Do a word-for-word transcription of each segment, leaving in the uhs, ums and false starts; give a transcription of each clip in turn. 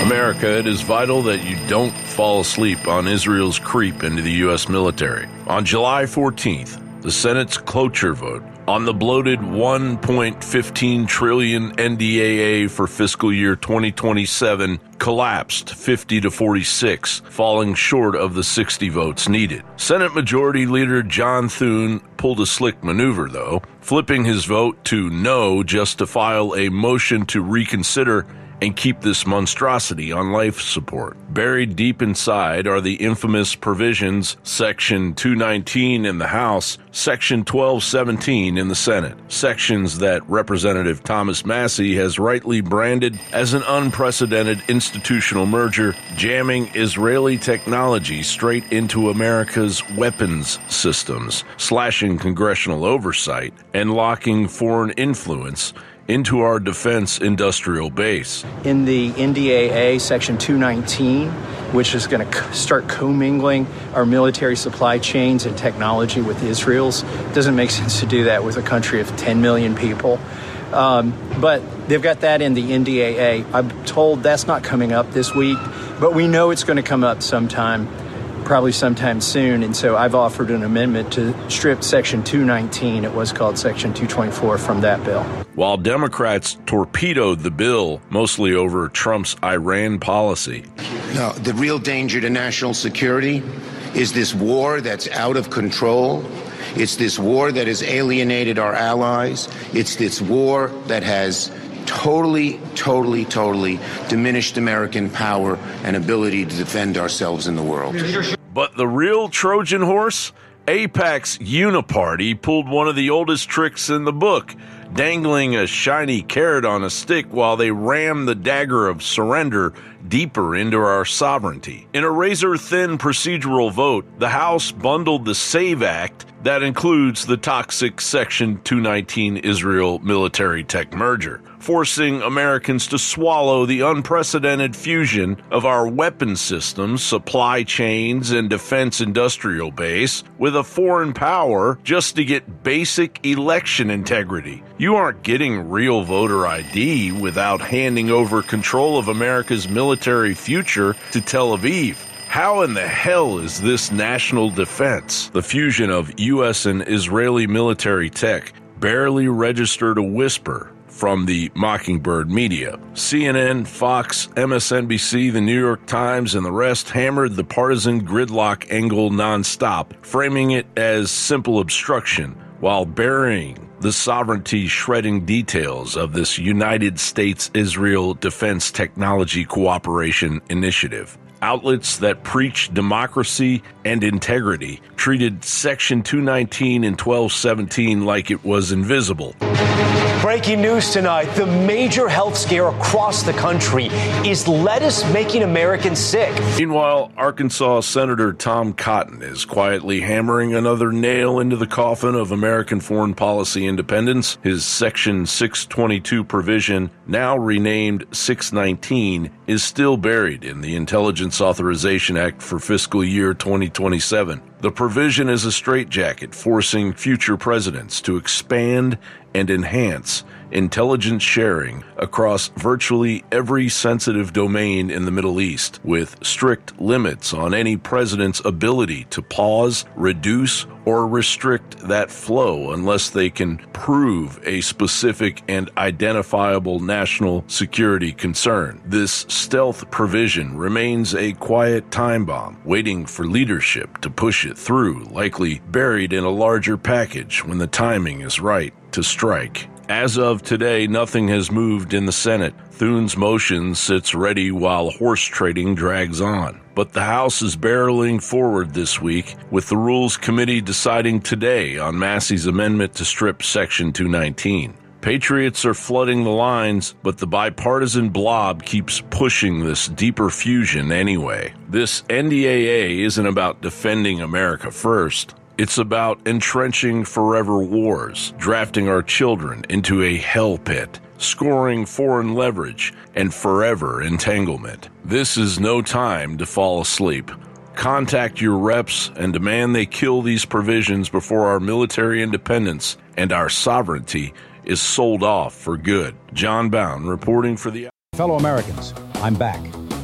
America, it is vital that you don't fall asleep on Israel's creep into the U S military. On July fourteenth, the Senate's cloture vote on the bloated one point one five trillion N D A A for fiscal year twenty twenty-seven collapsed fifty to forty-six, falling short of the sixty votes needed. Senate Majority Leader John Thune pulled a slick maneuver, though, flipping his vote to no just to file a motion to reconsider and keep this monstrosity on life support. Buried deep inside are the infamous provisions Section two nineteen in the House, Section twelve seventeen in the Senate, sections that Representative Thomas Massie has rightly branded as an unprecedented institutional merger, jamming Israeli technology straight into America's weapons systems, slashing congressional oversight, and locking foreign influence into our defense industrial base. In the N D A A, Section two nineteen, which is going to start commingling our military supply chains and technology with Israel's, doesn't make sense to do that with a country of ten million people. Um, but they've got that in the N D A A. I'm told that's not coming up this week, but we know it's going to come up sometime, probably sometime soon. And so I've offered an amendment to strip Section two nineteen, it was called Section two twenty-four, from that bill. While Democrats torpedoed the bill, mostly over Trump's Iran policy. No, the real danger to national security is this war that's out of control. It's this war that has alienated our allies. It's this war that has totally, totally, totally diminished American power and ability to defend ourselves in the world. But the real Trojan horse? AIPAC's Uniparty pulled one of the oldest tricks in the book, dangling a shiny carrot on a stick while they rammed the dagger of surrender deeper into our sovereignty. In a razor-thin procedural vote, the House bundled the SAVE Act that includes the toxic Section two nineteen Israel military tech merger, forcing Americans to swallow the unprecedented fusion of our weapon systems, supply chains, and defense industrial base with a foreign power just to get basic election integrity. You aren't getting real voter I D without handing over control of America's military future to Tel Aviv. How in the hell is this national defense, the fusion of U S and Israeli military tech, barely registered a whisper from the Mockingbird media? C N N, Fox, M S N B C, the New York Times, and the rest hammered the partisan gridlock angle nonstop, framing it as simple obstruction while burying the sovereignty-shredding details of this United States-Israel Defense Technology Cooperation Initiative. Outlets that preach democracy and integrity treated Section two nineteen and twelve seventeen like it was invisible. Breaking news tonight. The major health scare across the country is lettuce making Americans sick. Meanwhile, Arkansas Senator Tom Cotton is quietly hammering another nail into the coffin of American foreign policy independence. His Section six twenty-two provision, now renamed six nineteen, is still buried in the Intelligence Authorization Act for fiscal year twenty twenty-seven. The provision is a straitjacket forcing future presidents to expand and enhance intelligence sharing across virtually every sensitive domain in the Middle East, with strict limits on any president's ability to pause, reduce, or restrict that flow unless they can prove a specific and identifiable national security concern. This stealth provision remains a quiet time bomb, waiting for leadership to push it through, likely buried in a larger package when the timing is right to strike. As of today, nothing has moved in the Senate. Thune's motion sits ready while horse trading drags on. But the House is barreling forward this week, with the Rules Committee deciding today on Massie's amendment to strip Section two nineteen. Patriots are flooding the lines, but the bipartisan blob keeps pushing this deeper fusion anyway. This N D A A isn't about defending America first. It's about entrenching forever wars, drafting our children into a hell pit, scoring foreign leverage, and forever entanglement. This is no time to fall asleep. Contact your reps and demand they kill these provisions before our military independence and our sovereignty is sold off for good. John Bound reporting for the... Fellow Americans, I'm back.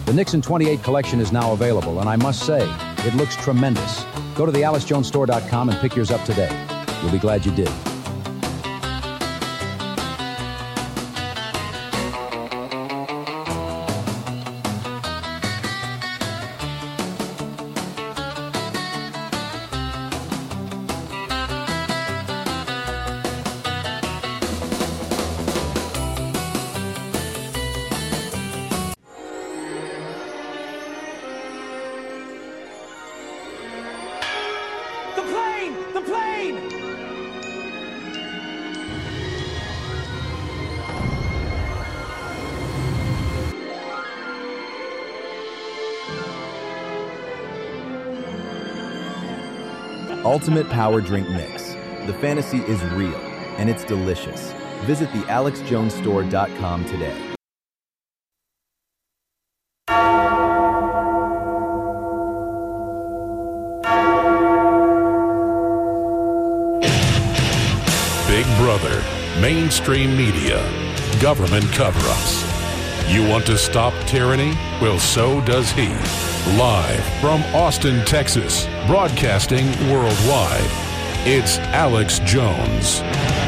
The Nixon twenty-eight collection is now available, and I must say, it looks tremendous. Go to the alex jones store dot com and pick yours up today. You'll be glad you did. Ultimate Power Drink Mix. The fantasy is real, and it's delicious. Visit the alex jones store dot com today. Big Brother, mainstream media, government cover-ups. You want to stop tyranny? Well, so does he. Live from Austin, Texas, broadcasting worldwide, it's Alex Jones.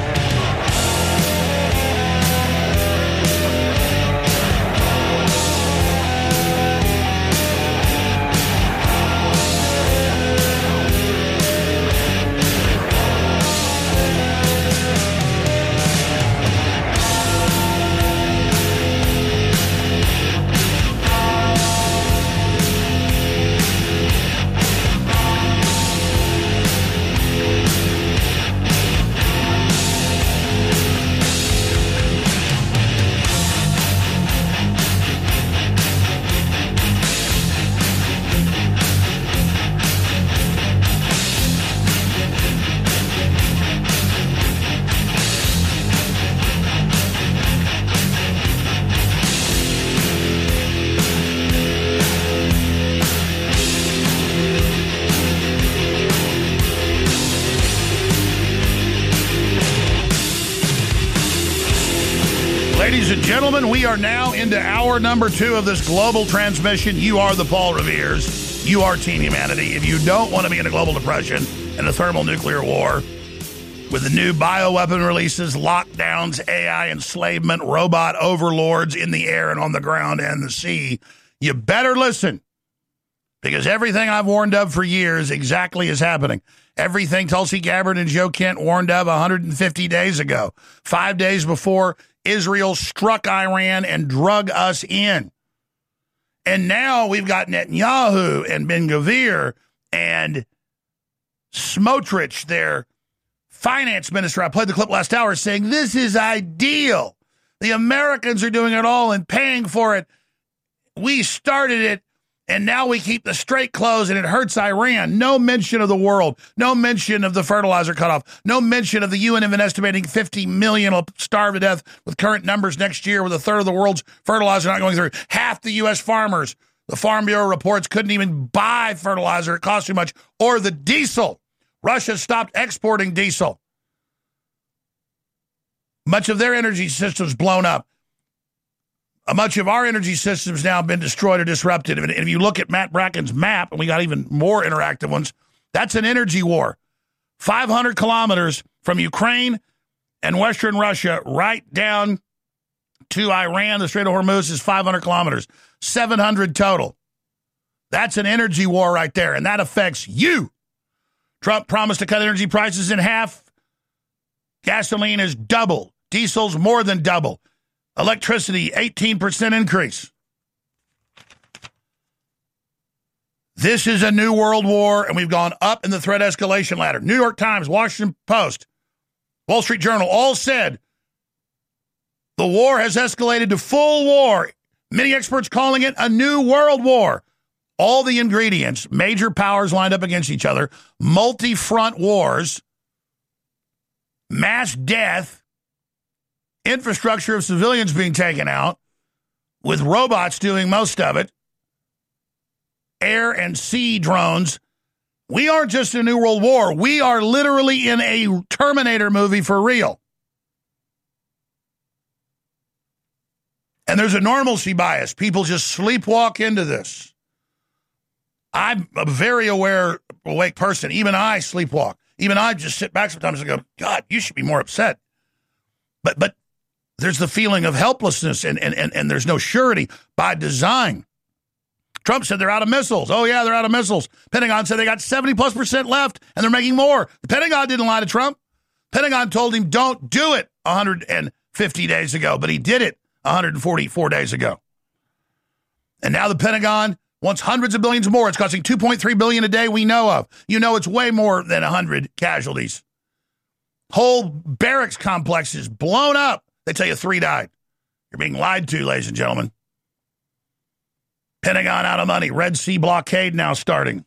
Ladies and gentlemen, we are now into hour number two of this global transmission. You are the Paul Reveres. You are Team Humanity. If you don't want to be in a global depression and a thermonuclear war with the new bioweapon releases, lockdowns, A I enslavement, robot overlords in the air and on the ground and the sea, you better listen, because everything I've warned of for years exactly is happening. Everything Tulsi Gabbard and Joe Kent warned of one hundred fifty days ago, five days before Israel struck Iran and drug us in. And now we've got Netanyahu and Ben-Gvir and Smotrich, their finance minister. I played the clip last hour saying this is ideal. The Americans are doing it all and paying for it. We started it, and now we keep the strait closed, and it hurts Iran. No mention of the world. No mention of the fertilizer cutoff. No mention of the U N even estimating fifty million will starve to death with current numbers next year, with a third of the world's fertilizer not going through. Half the U S farmers, the Farm Bureau reports, couldn't even buy fertilizer. It cost too much. Or the diesel. Russia stopped exporting diesel. Much of their energy system's blown up. Much of our energy system's now been destroyed or disrupted. And if you look at Matt Bracken's map, and we got even more interactive ones, that's an energy war. five hundred kilometers from Ukraine and Western Russia right down to Iran. The Strait of Hormuz is five hundred kilometers, seven hundred total. That's an energy war right there, and that affects you. Trump promised to cut energy prices in half. Gasoline is double. Diesel's more than double. Electricity, eighteen percent increase. This is a new world war, and we've gone up in the threat escalation ladder. New York Times, Washington Post, Wall Street Journal all said the war has escalated to full war. Many experts calling it a new world war. All the ingredients, major powers lined up against each other, multi-front wars, mass death, infrastructure of civilians being taken out, with robots doing most of it, air and sea drones. We aren't just in a new world war. We are literally in a Terminator movie for real. And there's a normalcy bias. People just sleepwalk into this. I'm a very aware, awake person. Even I sleepwalk. Even I just sit back sometimes and go, God, you should be more upset. But but there's the feeling of helplessness, and, and, and, and there's no surety by design. Trump said they're out of missiles. Oh, yeah, they're out of missiles. Pentagon said they got seventy plus percent left, and they're making more. The Pentagon didn't lie to Trump. Pentagon told him, don't do it one hundred fifty days ago, but he did it one hundred forty-four days ago. And now the Pentagon wants hundreds of billions more. It's costing two point three billion dollars a day we know of. You know it's way more than one hundred casualties. Whole barracks complexes blown up. They tell you three died. You're being lied to, ladies and gentlemen. Pentagon out of money. Red Sea blockade now starting.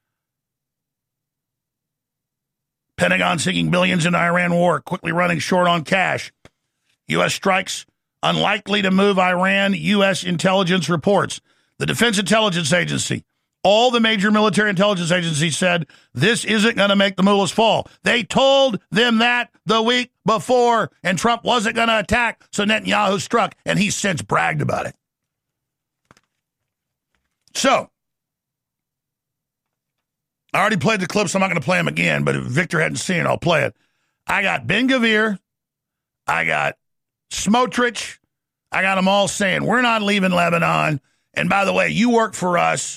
Pentagon sinking billions in Iran war, quickly running short on cash. U S strikes unlikely to move Iran, U S intelligence reports. The Defense Intelligence Agency, all the major military intelligence agencies said this isn't going to make the mullahs fall. They told them that the week before, and Trump wasn't going to attack, so Netanyahu struck, and he's since bragged about it. So, I already played the clips. I'm not going to play them again, but if Victor hadn't seen it, I'll play it. I got Ben-Gvir. I got Smotrich. I got them all saying, we're not leaving Lebanon. And by the way, you work for us,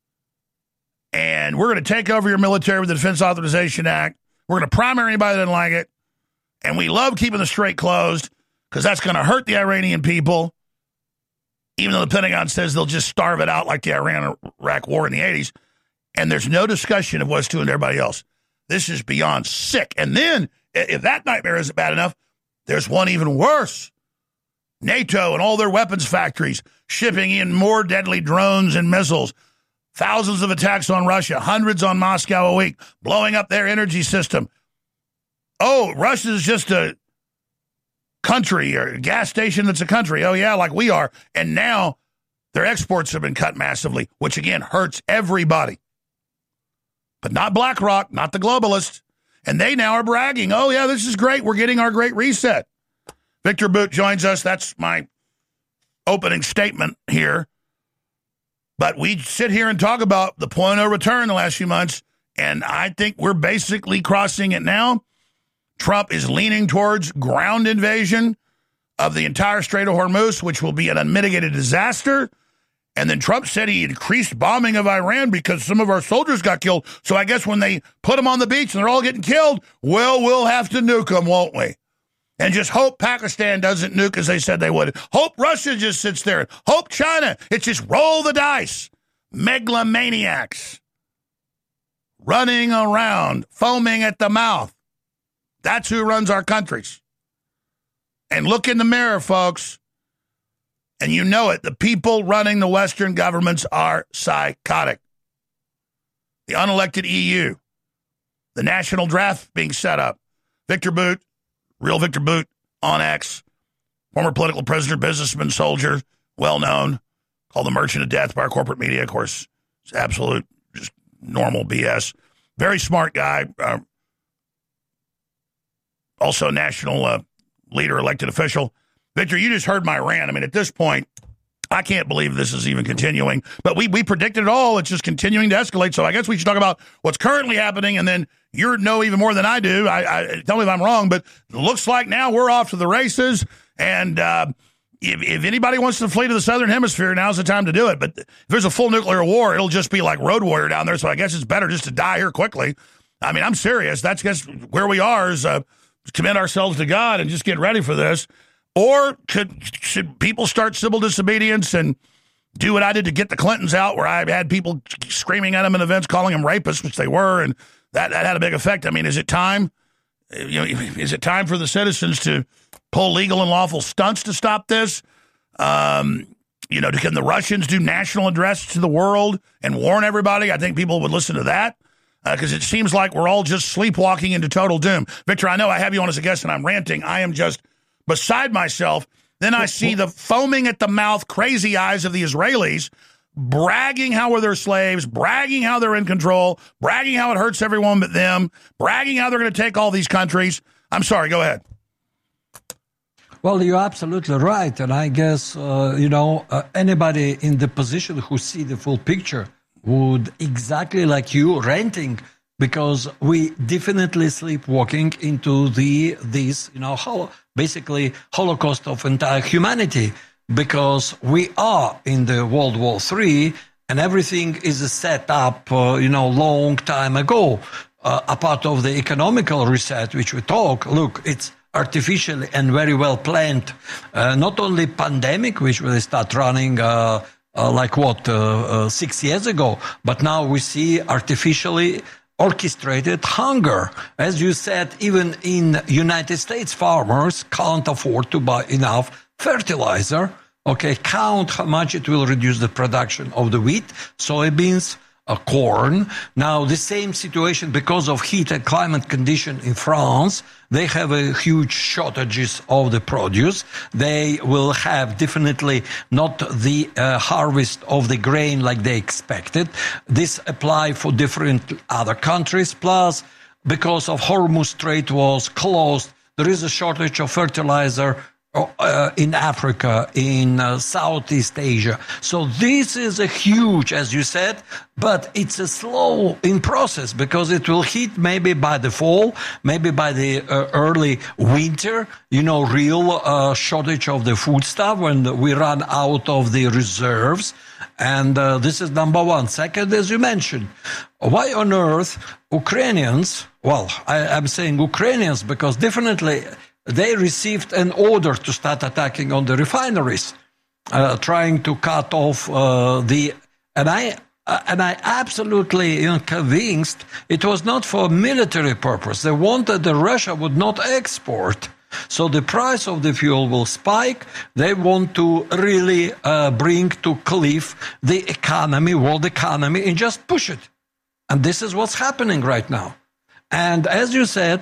and we're going to take over your military with the Defense Authorization Act. We're going to primary anybody that doesn't like it. And we love keeping the strait closed because that's going to hurt the Iranian people, even though the Pentagon says they'll just starve it out like the Iran-Iraq war in the eighties. And there's no discussion of what's doing to everybody else. This is beyond sick. And then, if that nightmare isn't bad enough, there's one even worse. NATO and all their weapons factories shipping in more deadly drones and missiles. Thousands of attacks on Russia, hundreds on Moscow a week, blowing up their energy system. Oh, Russia's just a country or a gas station that's a country. Oh, yeah, like we are. And now their exports have been cut massively, which, again, hurts everybody. But not BlackRock, not the globalists. And they now are bragging, oh, yeah, this is great. We're getting our great reset. Victor Boot joins us. That's my opening statement here. But we sit here and talk about the point of return the last few months, and I think we're basically crossing it now. Trump is leaning towards ground invasion of the entire Strait of Hormuz, which will be an unmitigated disaster. And then Trump said he increased bombing of Iran because some of our soldiers got killed. So I guess when they put them on the beach and they're all getting killed, well, we'll have to nuke them, won't we? And just hope Pakistan doesn't nuke as they said they would. Hope Russia just sits there. Hope China. It's just roll the dice. Megalomaniacs running around, foaming at the mouth. That's who runs our countries. And look in the mirror, folks. And you know it. The people running the Western governments are psychotic. The unelected E U. The national draft being set up. Victor Boot. Real Victor Boot on X, former political prisoner, businessman, soldier, well-known, called the merchant of death by our corporate media. Of course, it's absolute, just normal B S. Very smart guy. Uh, also national uh, leader, elected official. Victor, you just heard my rant. I mean, at this point, I can't believe this is even continuing. But we we predicted it all. It's just continuing to escalate. So I guess we should talk about what's currently happening, and then you know even more than I do. I, I tell me if I'm wrong, but it looks like now we're off to the races. And uh, if, if anybody wants to flee to the Southern Hemisphere, now's the time to do it. But if there's a full nuclear war, it'll just be like Road Warrior down there. So I guess it's better just to die here quickly. I mean, I'm serious. That's just where we are, is uh, commit ourselves to God and just get ready for this. Or could should people start civil disobedience and do what I did to get the Clintons out, where I had people screaming at them in events, calling them rapists, which they were, and that, that had a big effect. I mean, is it time? You know, is it time for the citizens to pull legal and lawful stunts to stop this? Um, you know, can the Russians do national address to the world and warn everybody? I think people would listen to that, because uh, it seems like we're all just sleepwalking into total doom. Victor, I know I have you on as a guest and I'm ranting. I am just beside myself. Then I see the foaming at the mouth, crazy eyes of the Israelis, bragging how we're their slaves, bragging how they're in control, bragging how it hurts everyone but them, bragging how they're going to take all these countries. I'm sorry, go ahead. Well, you're absolutely right. And I guess, uh, you know, uh, anybody in the position who see the full picture would exactly like you renting, because we definitely sleepwalking into the this, you know, hol- basically Holocaust of entire humanity, because we are in the World War Three and everything is set up, uh, you know, long time ago. Uh, a part of the economical reset, which we talk, look, it's artificially and very well planned. Uh, not only pandemic, which will start running uh, uh, like what, uh, uh, six years ago, but now we see artificially orchestrated hunger. As you said, even in United States, farmers can't afford to buy enough fertilizer. Okay, count how much it will reduce the production of the wheat, soybeans, uh, corn. Now, the same situation because of heat and climate condition in France. They have a huge shortages of the produce. They will have definitely not the uh, harvest of the grain like they expected. This apply for different other countries. Plus, because of Hormuz Strait was closed, there is a shortage of fertilizer Uh, in Africa, in uh, Southeast Asia. So this is a huge, as you said, but it's a slow in process because it will hit maybe by the fall, maybe by the uh, early winter, you know, real uh, shortage of the food stuff when we run out of the reserves. And uh, this is number one. Second, as you mentioned, why on earth Ukrainians, well, I, I'm saying Ukrainians because definitely they received an order to start attacking on the refineries, uh, trying to cut off uh, the. And I uh, and I absolutely you know, convinced it was not for military purpose. They wanted that Russia would not export, so the price of the fuel will spike. They want to really uh, bring to cliff the economy, world economy, and just push it. And this is what's happening right now. And as you said.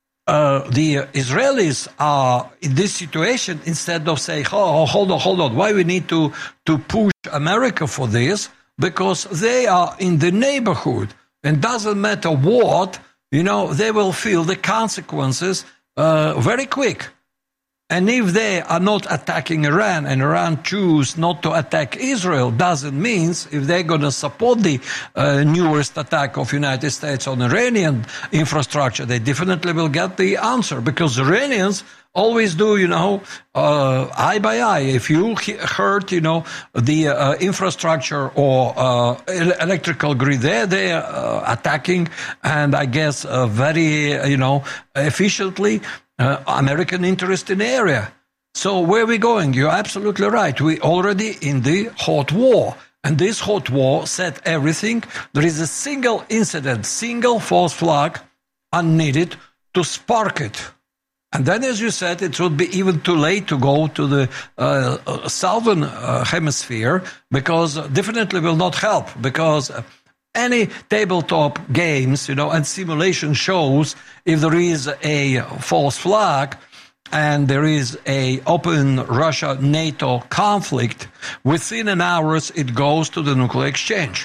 Uh, the Israelis are in this situation instead of saying, oh, hold on, hold on, why we need to, to push America for this? Because they are in the neighborhood and doesn't matter what, you know, they will feel the consequences uh, very quick. And if they are not attacking Iran and Iran choose not to attack Israel, doesn't mean if they're going to support the uh, newest attack of United States on Iranian infrastructure, they definitely will get the answer because Iranians always do, you know, uh, eye by eye. If you he- hurt, you know, the uh, infrastructure or uh, electrical grid there, they're uh, attacking and I guess uh, very, you know, efficiently. Uh, American interest in the area. So where are we going? You're absolutely right. We're already in the hot war. And this hot war set everything. There is a single incident, single false flag, unneeded, to spark it. And then, as you said, it would be even too late to go to the uh, uh, southern uh, hemisphere because definitely will not help because any tabletop games, you know, and simulation shows if there is a false flag and there is a open Russia-NATO conflict, within an hour it goes to the nuclear exchange.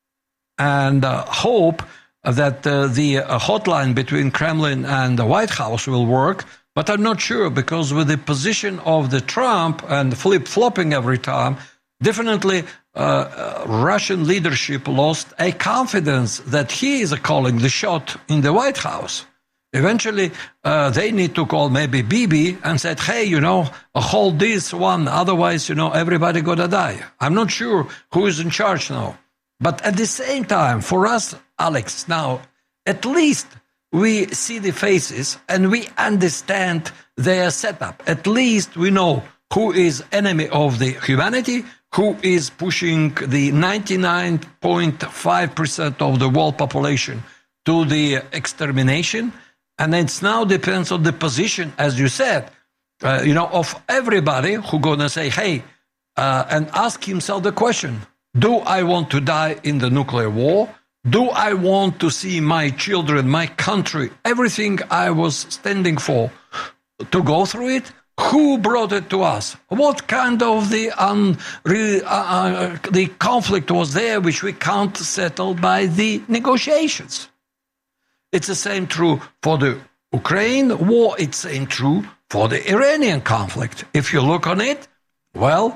And uh, hope that uh, the uh, hotline between Kremlin and the White House will work, but I'm not sure because with the position of the Trump and flip-flopping every time, definitely uh, uh, Russian leadership lost a confidence that he is calling the shot in the White House. Eventually, uh, they need to call maybe Bibi and said, hey, you know, hold this one, otherwise, you know, everybody gonna die. I'm not sure who is in charge now. But at the same time, for us, Alex, now, at least we see the faces and we understand their setup. At least we know who is enemy of the humanity, who is pushing the ninety-nine point five percent of the world population to the extermination. And it now depends on the position, as you said, uh, you know, of everybody who going to say, hey, uh, and ask himself the question, do I want to die in the nuclear war? Do I want to see my children, my country, everything I was standing for, to go through it? Who brought it to us? What kind of the um, re, uh, uh, the conflict was there which we can't settle by the negotiations? It's the same true for the Ukraine war. It's the same true for the Iranian conflict. If you look on it, well,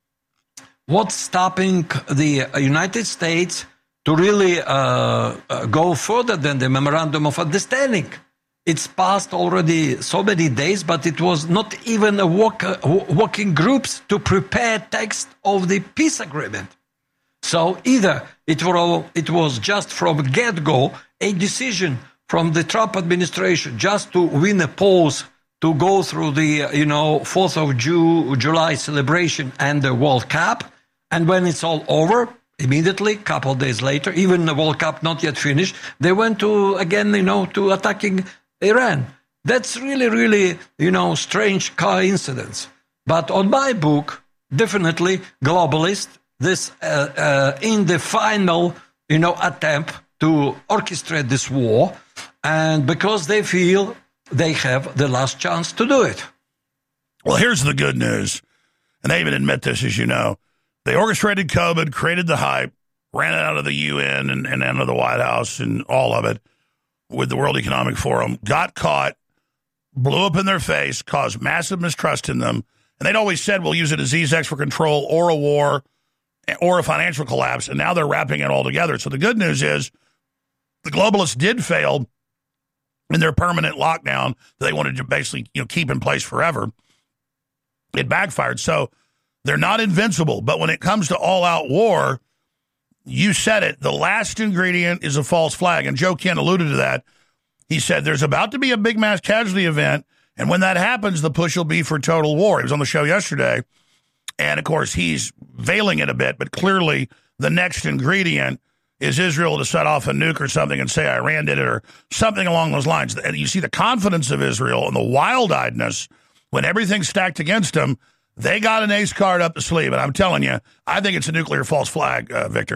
what's stopping the United States to really uh, uh, go further than the Memorandum of Understanding? It's passed already so many days, but it was not even a work, uh, working groups to prepare text of the peace agreement. So either it was, it was just from get-go a decision from the Trump administration just to win a pause to go through the, you know, fourth of July celebration and the World Cup. And when it's all over, immediately, a couple of days later, even the World Cup not yet finished, they went to, again, you know, to attacking Iran. That's really, really, you know, strange coincidence. But on my book, definitely globalist, this uh, uh, in the final, you know, attempt to orchestrate this war, and because they feel they have the last chance to do it. Well, here's the good news, and they even admit this, as you know. They orchestrated COVID, created the hype, ran it out of the U N and, and out of the White House and all of it with the World Economic Forum, got caught, blew up in their face, caused massive mistrust in them, and they'd always said we'll use a disease X for control or a war or a financial collapse, and now they're wrapping it all together. So the good news is the globalists did fail in their permanent lockdown that they wanted to basically, you know, keep in place forever. It backfired. So they're not invincible, but when it comes to all-out war, you said it, the last ingredient is a false flag, and Joe Kent alluded to that. He said there's about to be a big mass casualty event, and when that happens, the push will be for total war. He was on the show yesterday, and, of course, he's veiling it a bit, but clearly the next ingredient is Israel to set off a nuke or something and say Iran did it or something along those lines. And you see the confidence of Israel and the wild-eyedness when everything's stacked against them. They got an ace card up the sleeve, and I'm telling you, I think it's a nuclear false flag, uh, Victor.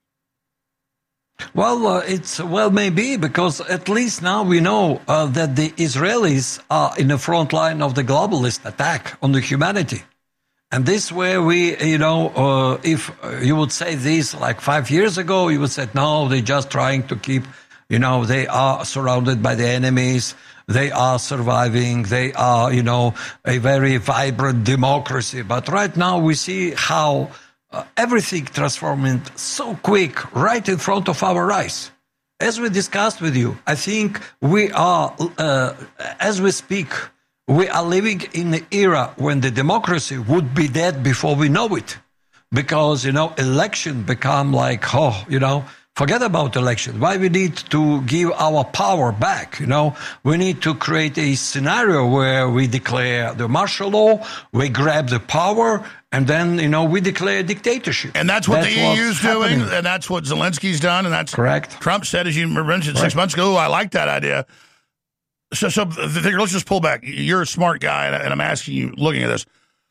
Well, uh, it's well, maybe, because at least now we know uh, that the Israelis are in the front line of the globalist attack on the humanity. And this where we, you know, uh, if you would say this like five years ago, you would say, no, they're just trying to keep, you know, they are surrounded by the enemies. They are surviving. They are, you know, a very vibrant democracy. But right now we see how uh, everything transforming so quick right in front of our eyes. As we discussed with you, I think we are, uh, as we speak, we are living in an era when the democracy would be dead before we know it. Because, you know, election become like, oh, you know, forget about election. Why we need to give our power back? You know, we need to create a scenario where we declare the martial law, we grab the power, and then, you know, we declare dictatorship. And that's what that's the E U's happening. doing, and that's what Zelensky's done, and that's correct. Trump said, as you mentioned six Correct. months ago, I like that idea. So, so let's just pull back. You're a smart guy, and I'm asking you, looking at this.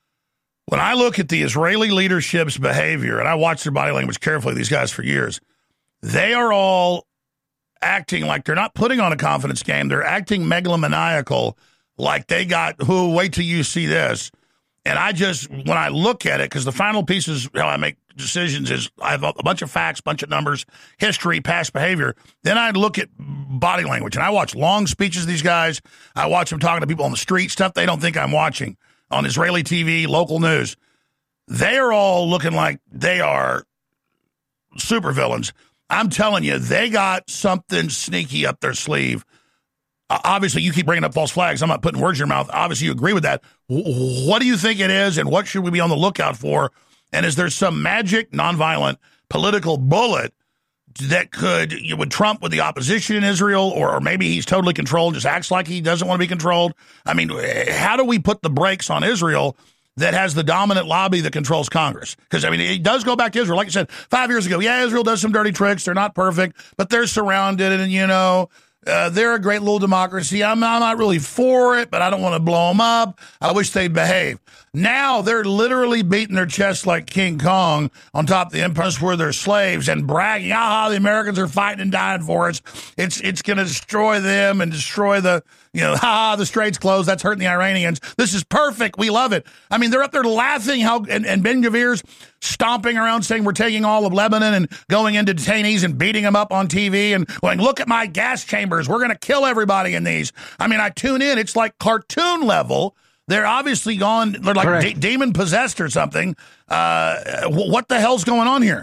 When I look at the Israeli leadership's behavior, and I watch their body language carefully, these guys for years, they are all acting like they're not putting on a confidence game. They're acting megalomaniacal, like they got, who, wait till you see this. And I just, when I look at it, because the final piece is how I make decisions is I have a bunch of facts, bunch of numbers, history, past behavior. Then I look at body language, and I watch long speeches of these guys. I watch them talking to people on the street, stuff they don't think I'm watching on Israeli T V, local news. They are all looking like they are supervillains. I'm telling you, they got something sneaky up their sleeve. Uh, obviously, you keep bringing up false flags. I'm not putting words in your mouth. Obviously, you agree with that. W- what do you think it is, and what should we be on the lookout for? And is there some magic, nonviolent, political bullet that could, you know, would Trump with the opposition in Israel, or, or maybe he's totally controlled, just acts like he doesn't want to be controlled? I mean, how do we put the brakes on Israel that has the dominant lobby that controls Congress? Because, I mean, it does go back to Israel. Like you said, five years ago, yeah, Israel does some dirty tricks. They're not perfect, but they're surrounded, and, you know, uh, they're a great little democracy. I'm, I'm not really for it, but I don't want to blow them up. I wish they'd behave. Now they're literally beating their chests like King Kong on top of the empire where they're slaves and bragging, ah, the Americans are fighting and dying for us. It's it's going to destroy them and destroy the, you know, ha, the straits closed. That's hurting the Iranians. This is perfect. We love it. I mean, they're up there laughing how, and, and Ben-Gvir's stomping around saying we're taking all of Lebanon and going into detainees and beating them up on T V and going, look at my gas chambers. We're going to kill everybody in these. I mean, I tune in. It's like cartoon level. They're obviously gone. They're like de- demon possessed or something. Uh, what the hell's going on here?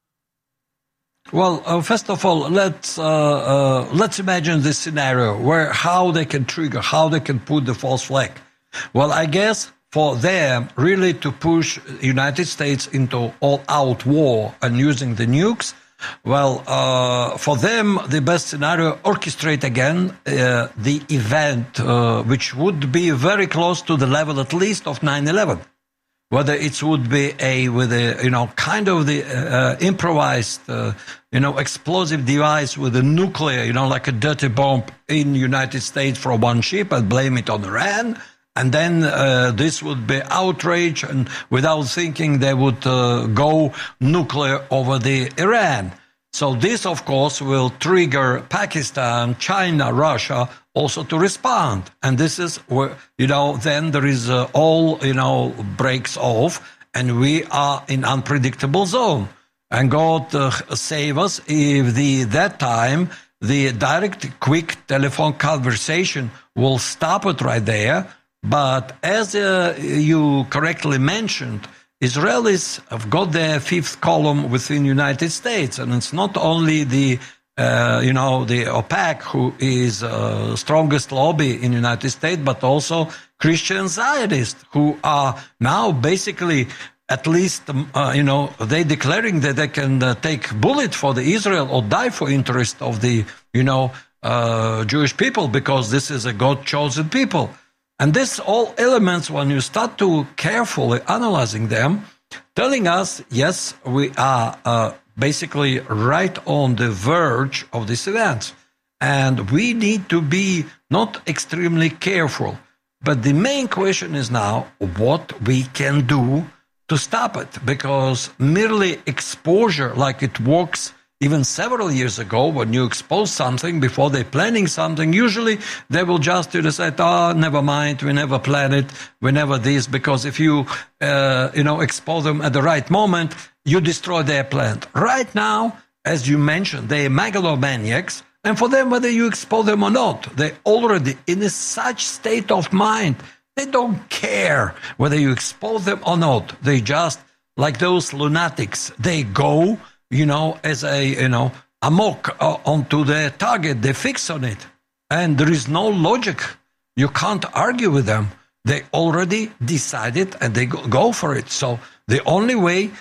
Well, uh, first of all, let's uh, uh, let's imagine this scenario where how they can trigger, how they can put the false flag. Well, I guess for them really to push the United States into all-out war and using the nukes. Well, uh, for them, the best scenario, orchestrate again uh, the event, uh, which would be very close to the level at least of nine eleven. Whether it would be a, with a, you know, kind of the uh, improvised, uh, you know, explosive device with a nuclear, you know, like a dirty bomb in the United States for one ship and blame it on Iran. And then uh, this would be outrage, and without thinking, they would uh, go nuclear over the Iran. So this, of course, will trigger Pakistan, China, Russia also to respond. And this is where, you know, then there is uh, all, you know, breaks off, and we are in unpredictable zone. And God uh, save us if the that time the direct, quick telephone conversation will stop it right there. But as uh, you correctly mentioned, Israelis have got their fifth column within the United States, and it's not only the, uh, you know, the OPEC who is uh, strongest lobby in the United States, but also Christian Zionists who are now basically, at least, uh, you know, they declaring that they can uh, take bullet for the Israel or die for interest of the, you know, uh, Jewish people, because this is a God-chosen people. And this all elements, when you start to carefully analyzing them, telling us, yes, we are uh, basically right on the verge of these events. And we need to be not extremely careful. But the main question is now what we can do to stop it. Because merely exposure, like it works even several years ago, when you expose something before they're planning something, usually they will just you know, say, oh, never mind, we never plan it, we never this, because if you, uh, you know, expose them at the right moment, you destroy their plan. Right now, as you mentioned, they're megalomaniacs, and for them, whether you expose them or not, they're already in a such state of mind, they don't care whether you expose them or not. They just, like those lunatics, they go, you know, as a, you know, amok uh, onto the target, they fix on it. And there is no logic. You can't argue with them. They already decided and they go, go for it. So the only way,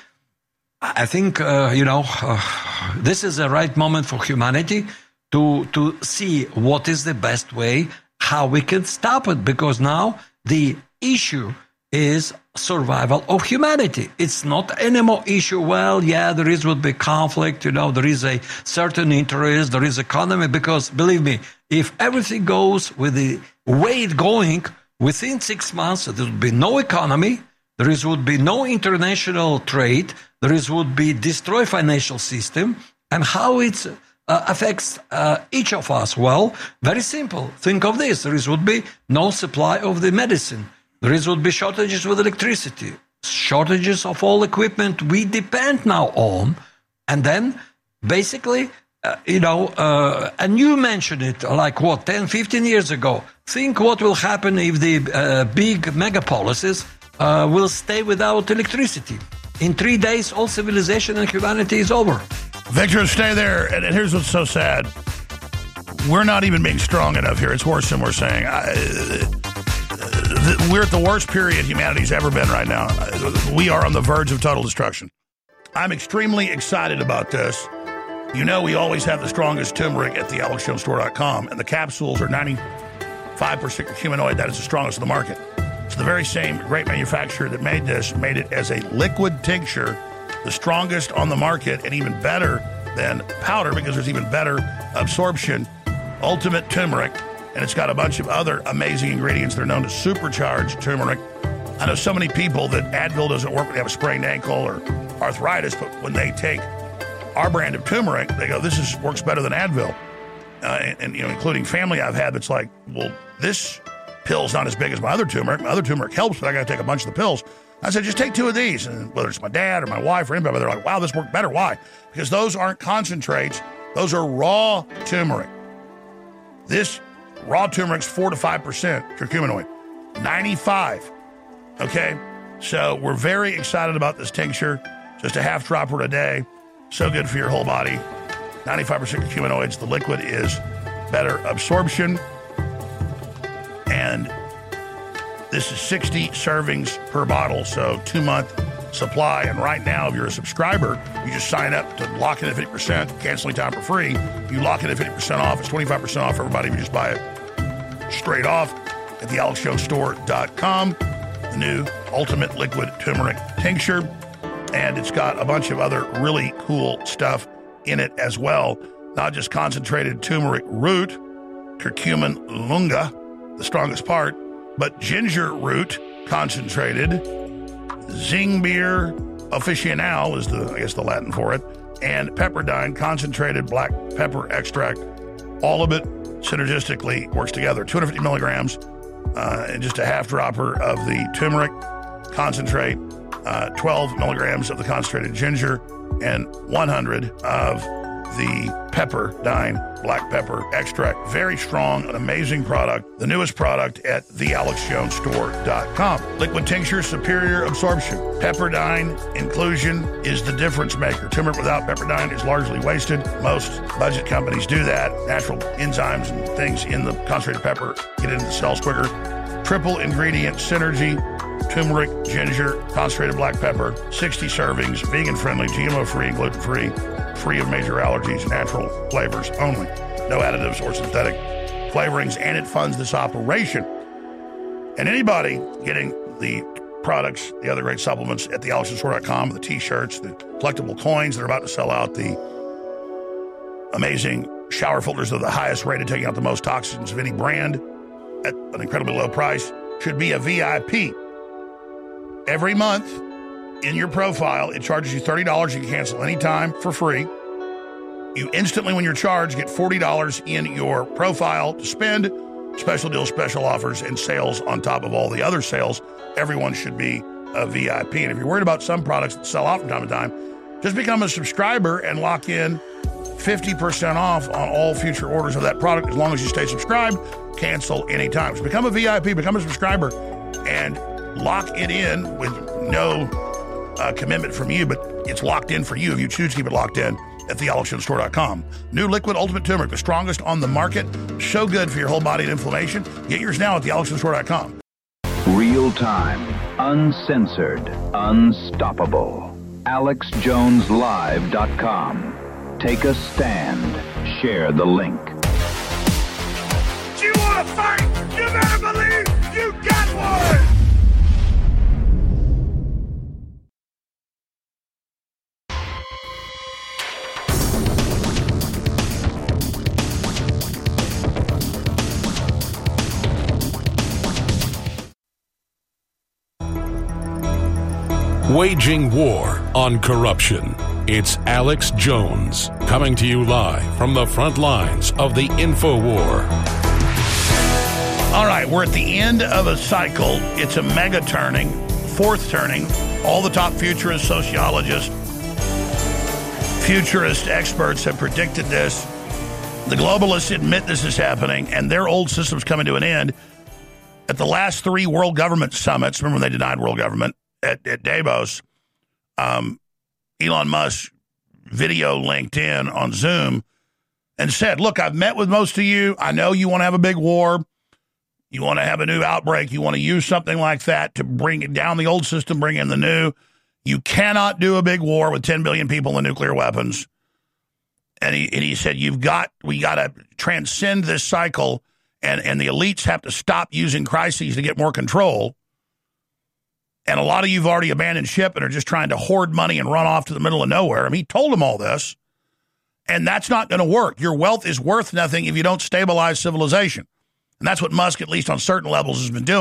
I think, uh, you know, uh, this is the right moment for humanity to, to see what is the best way, how we can stop it. Because now the issue is survival of humanity. It's not anymore issue, well, yeah, there is would be conflict, you know, there is a certain interest, there is economy, because believe me, if everything goes with the way it's going, within six months, there would be no economy, there is would be no international trade, there is would be destroy financial system, and how it uh, affects uh, each of us. Well, very simple. Think of this. There is would be no supply of the medicine. There is would be shortages with electricity, shortages of all equipment we depend now on. And then basically, uh, you know, uh, and you mentioned it like what, ten, fifteen years ago. Think what will happen if the uh, big megapolises uh, will stay without electricity. In three days, all civilization and humanity is over. Victor, stay there. And here's what's so sad. We're not even being strong enough here. It's worse than we're saying. I, We're at the worst period humanity's ever been right now. We are on the verge of total destruction. I'm extremely excited about this. You know we always have the strongest turmeric at the alex jones store dot com, and the capsules are ninety-five percent humanoid. That is the strongest in the market. It's the very same great manufacturer that made this, made it as a liquid tincture, the strongest on the market, and even better than powder because there's even better absorption. Ultimate turmeric. And it's got a bunch of other amazing ingredients that are known to supercharge turmeric. I know so many people that Advil doesn't work when they have a sprained ankle or arthritis, but when they take our brand of turmeric, they go, this is works better than Advil. Uh, and, and, you know, including family I've had that's like, well, this pill's not as big as my other turmeric. My other turmeric helps, but I got to take a bunch of the pills. I said, just take two of these. And whether it's my dad or my wife or anybody, they're like, wow, this worked better. Why? Because those aren't concentrates. Those are raw turmeric. This raw turmeric's four to five percent curcuminoid. ninety-five. Okay? So we're very excited about this tincture. Just a half dropper a day. So good for your whole body. ninety-five percent curcuminoids. The liquid is better absorption. And this is sixty servings per bottle, so two-month supply. And right now, if you're a subscriber, you just sign up to lock in at fifty percent, canceling time for free. You lock in at fifty percent off. It's twenty-five percent off for everybody if you just buy it straight off at the alex jones store dot com. The new Ultimate Liquid Turmeric Tincture. And it's got a bunch of other really cool stuff in it as well. Not just concentrated turmeric root, curcumin lunga, the strongest part, but ginger root concentrated. Zingiber officinale is the, I guess, the Latin for it. And pepperdine, concentrated black pepper extract. All of it synergistically works together. two hundred fifty milligrams uh, and just a half dropper of the turmeric concentrate, uh, twelve milligrams of the concentrated ginger, and one hundred of the pepperdine black pepper extract. Very strong, an amazing product. The newest product at the alex jones store dot com. Liquid tincture, superior absorption. Pepperdine inclusion is the difference maker. Turmeric without pepperdine is largely wasted. Most budget companies do that. Natural enzymes and things in the concentrated pepper get into the cells quicker. Triple ingredient synergy. Turmeric, ginger, concentrated black pepper, sixty servings, vegan-friendly, G M O-free, gluten-free, free of major allergies, natural flavors only. No additives or synthetic flavorings, and it funds this operation. And anybody getting the products, the other great supplements at the alex jones store dot com, the T-shirts, the collectible coins that are about to sell out, the amazing shower filters of the highest rated, taking out the most toxins of any brand at an incredibly low price, should be a V I P. Every month, in your profile, it charges you thirty dollars. You can cancel anytime for free. You instantly, when you're charged, get forty dollars in your profile to spend. Special deals, special offers, and sales on top of all the other sales. Everyone should be a V I P. And if you're worried about some products that sell out from time to time, just become a subscriber and lock in fifty percent off on all future orders of that product as long as you stay subscribed. Cancel anytime. So become a V I P, become a subscriber, and lock it in with no uh, commitment from you, but it's locked in for you if you choose to keep it locked in at the alex jones store dot com. New Liquid Ultimate Turmeric, the strongest on the market. So good for your whole body and inflammation. Get yours now at the alex jones store dot com. Real time, uncensored, unstoppable. alex jones live dot com. Take a stand. Share the link. Do you want to fight? You better believe you got one! Waging war on corruption. It's Alex Jones, coming to you live from the front lines of the InfoWar. All right, we're at the end of a cycle. It's a mega turning, fourth turning. All the top futurist sociologists, futurist experts have predicted this. The globalists admit this is happening, and their old system's coming to an end. At the last three world government summits, remember when they denied world government at, at Davos, um, Elon Musk video linked in on Zoom and said, look, I've met with most of you. I know you want to have a big war. You want to have a new outbreak. You want to use something like that to bring down the old system, bring in the new. You cannot do a big war with ten billion people and nuclear weapons. And he, and he said, you've got, we got to transcend this cycle, and, and the elites have to stop using crises to get more control. And a lot of you have already abandoned ship and are just trying to hoard money and run off to the middle of nowhere. I mean, he told them all this, and that's not going to work. Your wealth is worth nothing if you don't stabilize civilization. And that's what Musk, at least on certain levels, has been doing.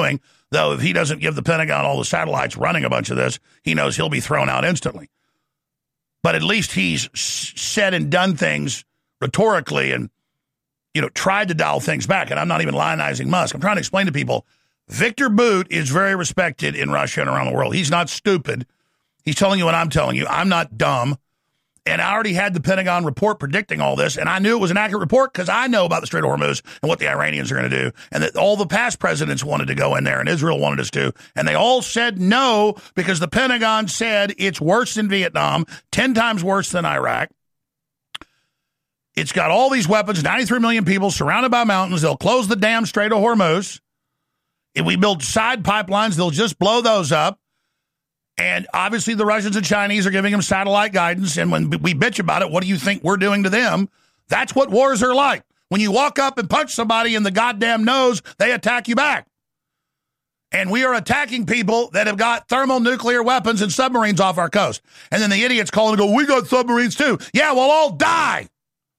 Though if he doesn't give the Pentagon all the satellites running a bunch of this, he knows he'll be thrown out instantly. But at least he's said and done things rhetorically and, you know, tried to dial things back. And I'm not even lionizing Musk. I'm trying to explain to people, Victor Bout is very respected in Russia and around the world. He's not stupid. He's telling you what I'm telling you. I'm not dumb. And I already had the Pentagon report predicting all this, and I knew it was an accurate report because I know about the Strait of Hormuz and what the Iranians are going to do, and that all the past presidents wanted to go in there, and Israel wanted us to, and they all said no because the Pentagon said it's worse than Vietnam, ten times worse than Iraq. It's got all these weapons, ninety-three million people surrounded by mountains. They'll close the damn Strait of Hormuz. If we build side pipelines, they'll just blow those up. And obviously the Russians and Chinese are giving them satellite guidance. And when we bitch about it, what do you think we're doing to them? That's what wars are like. When you walk up and punch somebody in the goddamn nose, they attack you back. And we are attacking people that have got thermonuclear weapons and submarines off our coast. And then the idiots call and go, we got submarines too. Yeah, we'll all die.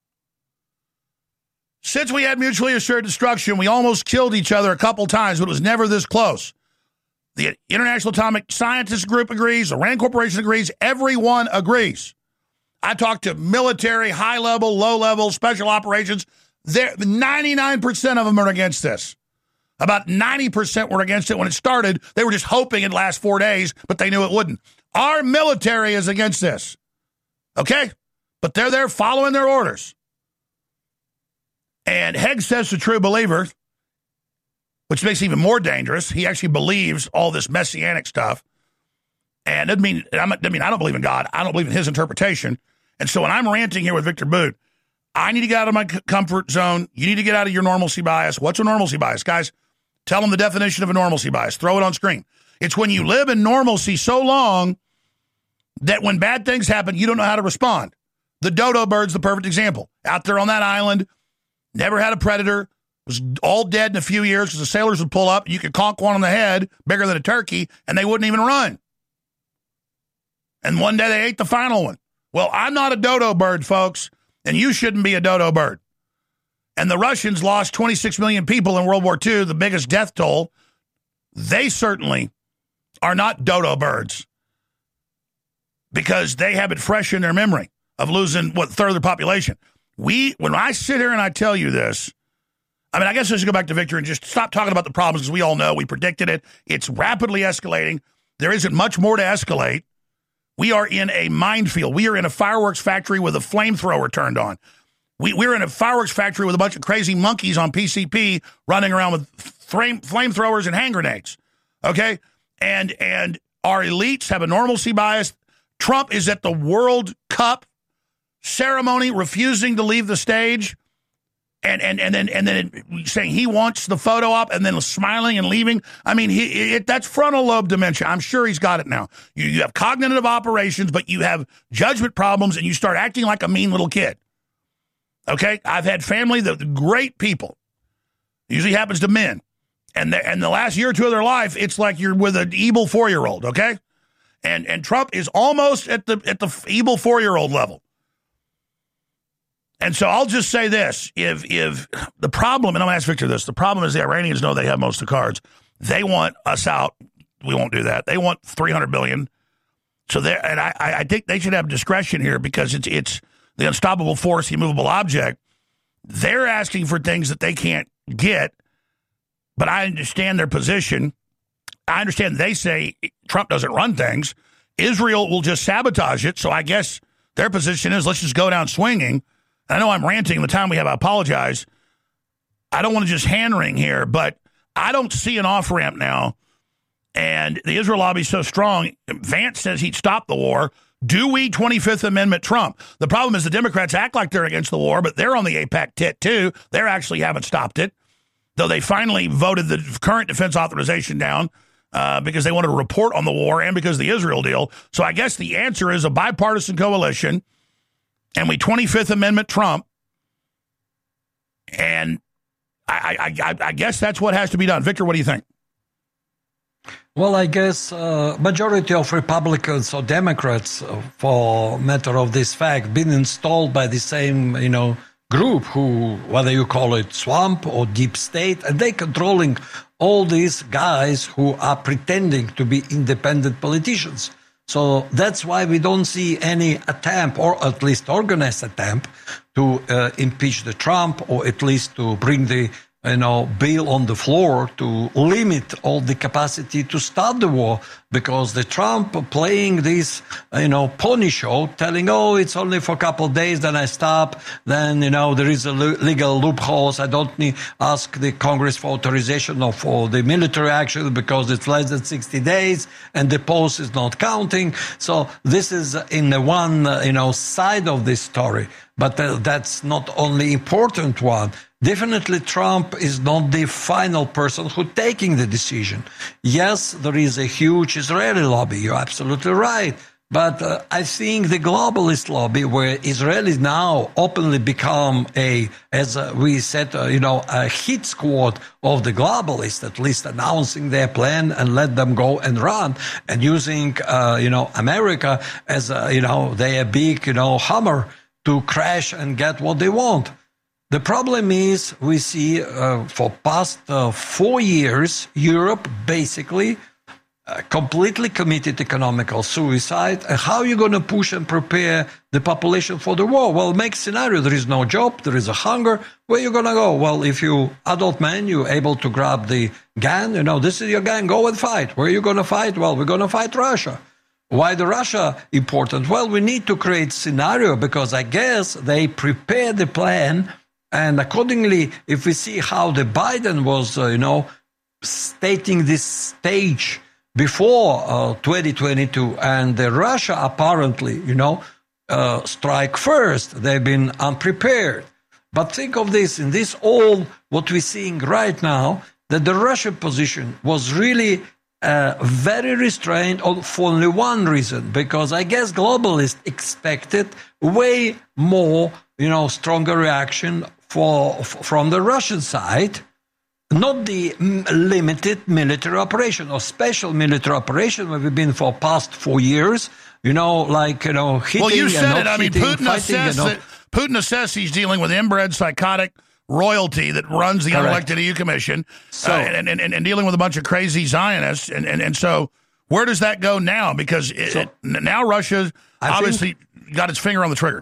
Since we had mutually assured destruction, we almost killed each other a couple times, but it was never this close. The International Atomic Scientists Group agrees. The RAND Corporation agrees. Everyone agrees. I talked to military, high-level, low-level, special operations. They're, ninety-nine percent of them are against this. About ninety percent were against it when it started. They were just hoping it'd last four days, but they knew it wouldn't. Our military is against this. Okay? But they're there following their orders. And Hegg says the true believer, which makes it even more dangerous. He actually believes all this messianic stuff. And doesn't mean, I mean, I don't believe in God. I don't believe in his interpretation. And so when I'm ranting here with Victor Bout, I need to get out of my comfort zone. You need to get out of your normalcy bias. What's a normalcy bias? Guys, tell them the definition of a normalcy bias. Throw it on screen. It's when you live in normalcy so long that when bad things happen, you don't know how to respond. The dodo bird's the perfect example. Out there on that island, never had a predator, was all dead in a few years because the sailors would pull up, and you could conk one on the head, bigger than a turkey, and they wouldn't even run. And one day they ate the final one. Well, I'm not a dodo bird, folks, and you shouldn't be a dodo bird. And the Russians lost twenty-six million people in World War Two, the biggest death toll. They certainly are not dodo birds because they have it fresh in their memory of losing, what, a third of their population. We, when I sit here and I tell you this, I mean, I guess I should go back to Victor and just stop talking about the problems because we all know we predicted it. It's rapidly escalating. There isn't much more to escalate. We are in a minefield. We are in a fireworks factory with a flamethrower turned on. We, we're in a fireworks factory with a bunch of crazy monkeys on P C P running around with flame, flamethrowers and hand grenades. Okay? And, and our elites have a normalcy bias. Trump is at the World Cup ceremony refusing to leave the stage. And and and then and then saying he wants the photo op, and then smiling and leaving. I mean, he it, that's frontal lobe dementia. I'm sure he's got it now. You you have cognitive operations, but you have judgment problems, and you start acting like a mean little kid. Okay, I've had family that great people. Usually happens to men, and the, and the last year or two of their life, it's like you're with an evil four year old. Okay, and and Trump is almost at the at the evil four year old level. And so I'll just say this, if if the problem, and I'm going to ask Victor this, the problem is the Iranians know they have most of the cards. They want us out. We won't do that. They want three hundred billion dollars. So they and I, I think they should have discretion here because it's it's the unstoppable force, the immovable object. They're asking for things that they can't get, but I understand their position. I understand they say Trump doesn't run things. Israel will just sabotage it. So I guess their position is let's just go down swinging. I know I'm ranting. The time we have, I apologize. I don't want to just hand-wring here, but I don't see an off-ramp now. And the Israel lobby is so strong. Vance says he'd stop the war. Do we twenty-fifth Amendment Trump? The problem is the Democrats act like they're against the war, but they're on the AIPAC tit, too. They actually haven't stopped it, though they finally voted the current defense authorization down uh, because they wanted to report on the war and because of the Israel deal. So I guess the answer is a bipartisan coalition. And we twenty-fifth Amendment Trump, and I, I, I, I guess that's what has to be done. Victor, what do you think? Well, I guess uh, majority of Republicans or Democrats, uh, for matter of this fact, been installed by the same, you know, group who, whether you call it swamp or deep state, and they're controlling all these guys who are pretending to be independent politicians. So that's why we don't see any attempt, or at least organized attempt, to uh, impeach the Trump, or at least to bring the you know bill on the floor to limit all the capacity to start the war, because the Trump playing this you know pony show, telling, oh, it's only for a couple of days, then I stop, then you know there is a legal loopholes, I don't need ask the Congress for authorization or for the military action because it's less than sixty days and the pause is not counting. So this is in the one uh, you know side of this story, but uh, that's not only important one. Definitely Trump is not the final person who taking the decision. Yes, there is a huge Israeli lobby, you're absolutely right. But uh, I think the globalist lobby, where Israelis now openly become a, as uh, we said, uh, you know, a hit squad of the globalists, at least announcing their plan and let them go and run, and using, uh, you know, America as, a, you know, their big, you know, hammer to crash and get what they want. The problem is we see uh, for past uh, four years, Europe basically uh, completely committed economical suicide. And how are you going to push and prepare the population for the war? Well, make scenario. There is no job. There is a hunger. Where are you going to go? Well, if you adult man, you're able to grab the gun. You know, this is your gun. Go and fight. Where are you going to fight? Well, we're going to fight Russia. Why the Russia important? Well, we need to create scenario because I guess they prepared the plan. And accordingly, if we see how the Biden was, uh, you know, stating this stage before uh, twenty twenty-two, and the Russia apparently, you know, uh, strike first, they've been unprepared. But think of this, in this all what we're seeing right now, that the Russian position was really uh, very restrained on, for only one reason, because I guess globalists expected way more, you know, stronger reaction For, from the Russian side, not the limited military operation or special military operation where we've been for past four years, you know, like, you know, hitting well, you said and not it. I mean, hitting, Putin assessed that, Putin assessed he's dealing with inbred psychotic royalty that runs the Correct. Unelected E U Commission so, uh, and, and, and dealing with a bunch of crazy Zionists. And, and, and so where does that go now? Because it, so, it, now Russia obviously think, got its finger on the trigger.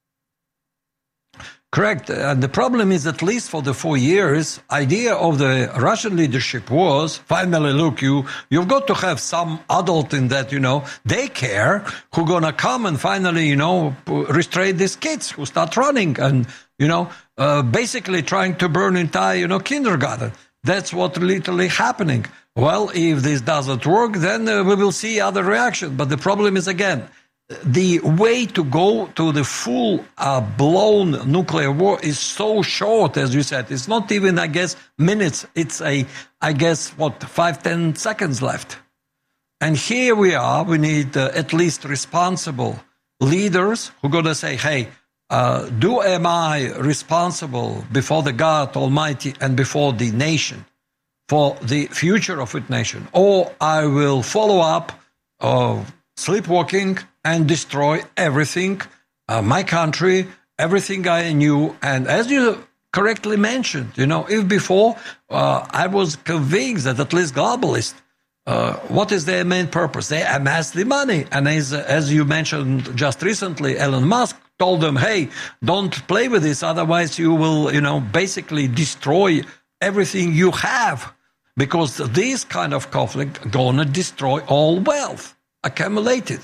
Correct. And the problem is, at least for the four years, idea of the Russian leadership was, finally, look, you, you've got to have some adult in that, you know, daycare who going to come and finally, you know, restrain these kids who start running and, you know, uh, basically trying to burn entire, you know, kindergarten. That's what literally happening. Well, if this doesn't work, then uh, we will see other reaction. But the problem is, again, the way to go to the full uh, blown nuclear war is so short, as you said. It's not even, I guess, minutes. It's a, I guess, what, five, ten seconds left. And here we are. We need uh, at least responsible leaders who are going to say, hey, uh, do am I responsible before the God Almighty and before the nation for the future of its nation? Or I will follow up uh, sleepwalking and destroy everything, uh, my country, everything I knew. And as you correctly mentioned, you know, if before uh, I was convinced that at least globalists, uh, what is their main purpose? They amass the money. And as, as you mentioned just recently, Elon Musk told them, hey, don't play with this, otherwise you will, you know, basically destroy everything you have. Because this kind of conflict gonna destroy all wealth accumulated.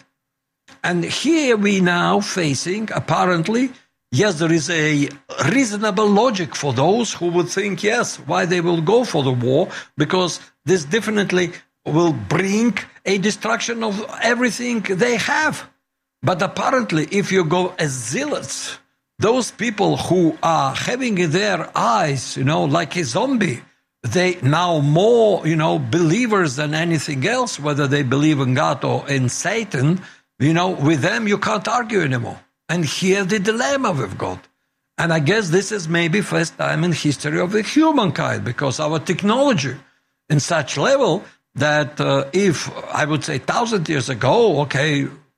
And here we now facing, apparently, yes, there is a reasonable logic for those who would think, yes, why they will go for the war, because this definitely will bring a destruction of everything they have. But apparently, if you go as zealots, those people who are having in their eyes, you know, like a zombie, they now more, you know, believers than anything else, whether they believe in God or in Satan. You know, with them, you can't argue anymore. And here the dilemma we've got. And I guess this is maybe first time in history of the humankind, because our technology in such level that uh, if, I would say, thousand years ago, okay,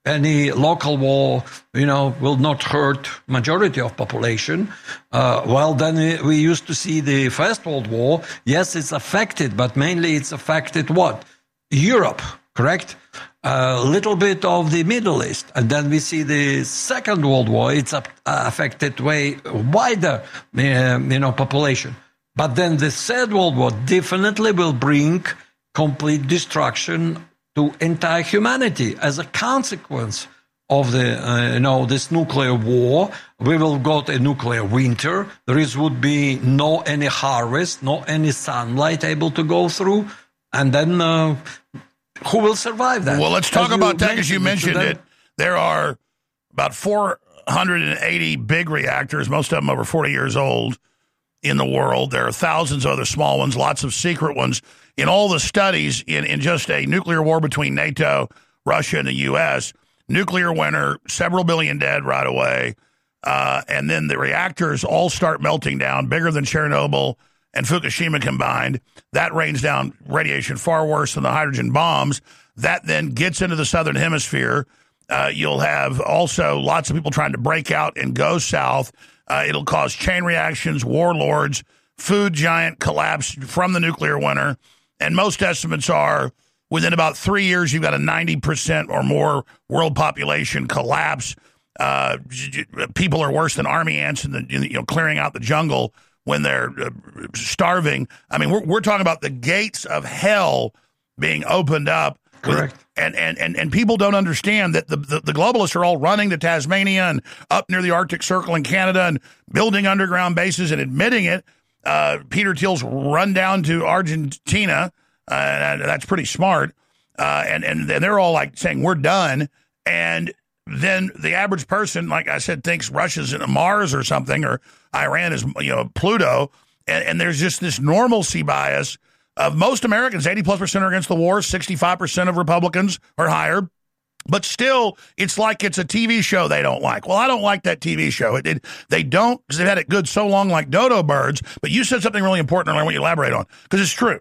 any local war, you know, will not hurt majority of population. Uh, well, then we used to see the First World War. Yes, it's affected, but mainly it's affected what? Europe, correct? A little bit of the Middle East. And then we see the Second World War. It's uh, affected way wider, uh, you know, population. But then the Third World War definitely will bring complete destruction to entire humanity as a consequence of the, uh, you know, this nuclear war. We will go to a nuclear winter. There is would be no any harvest, no any sunlight able to go through, and then uh, who will survive that? Well, let's talk as about that, as you mentioned it. There are about four hundred eighty big reactors, most of them over forty years old, in the world. There are thousands of other small ones, lots of secret ones. In all the studies, in, in just a nuclear war between NATO, Russia, and the U S, nuclear winter, several billion dead right away, uh, and then the reactors all start melting down, bigger than Chernobyl and Fukushima combined. That rains down radiation far worse than the hydrogen bombs. That then gets into the southern hemisphere. Uh, you'll have also lots of people trying to break out and go south. Uh, it'll cause chain reactions, warlords, food giant collapse from the nuclear winter. And most estimates are within about three years, you've got a ninety percent or more world population collapse. Uh, people are worse than army ants in the, you know, clearing out the jungle when they're uh, starving. I mean, we're, we're talking about the gates of hell being opened up. Correct. And, and, and, and people don't understand that the, the, the globalists are all running to Tasmania and up near the Arctic Circle in Canada and building underground bases and admitting it. Uh, Peter Thiel's run down to Argentina. Uh, that's pretty smart. Uh, and, and they're all like saying, we're done. And then the average person, like I said, thinks Russia's in Mars or something, or Iran is, you know, Pluto. And, and there's just this normalcy bias of most Americans. eighty plus percent are against the war. sixty-five percent of Republicans are higher. But still, it's like it's a T V show they don't like. Well, I don't like that T V show. It, it, they don't, because they've had it good so long, like dodo birds. But you said something really important, and I want you to elaborate on, because it's true.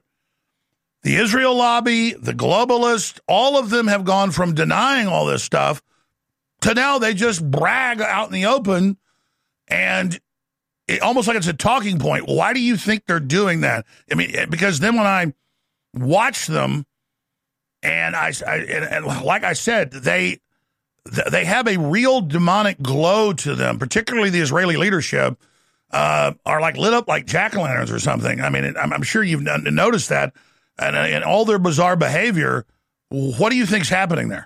The Israel lobby, the globalists, all of them have gone from denying all this stuff to now they just brag out in the open, and it, almost like it's a talking point. Why do you think they're doing that? I mean, because then when I watch them, And I, I and, and like I said, they they have a real demonic glow to them, particularly the Israeli leadership, uh, are like lit up like jack-o'-lanterns or something. I mean, I'm, I'm sure you've noticed that, and, and all their bizarre behavior. What do you think's happening there?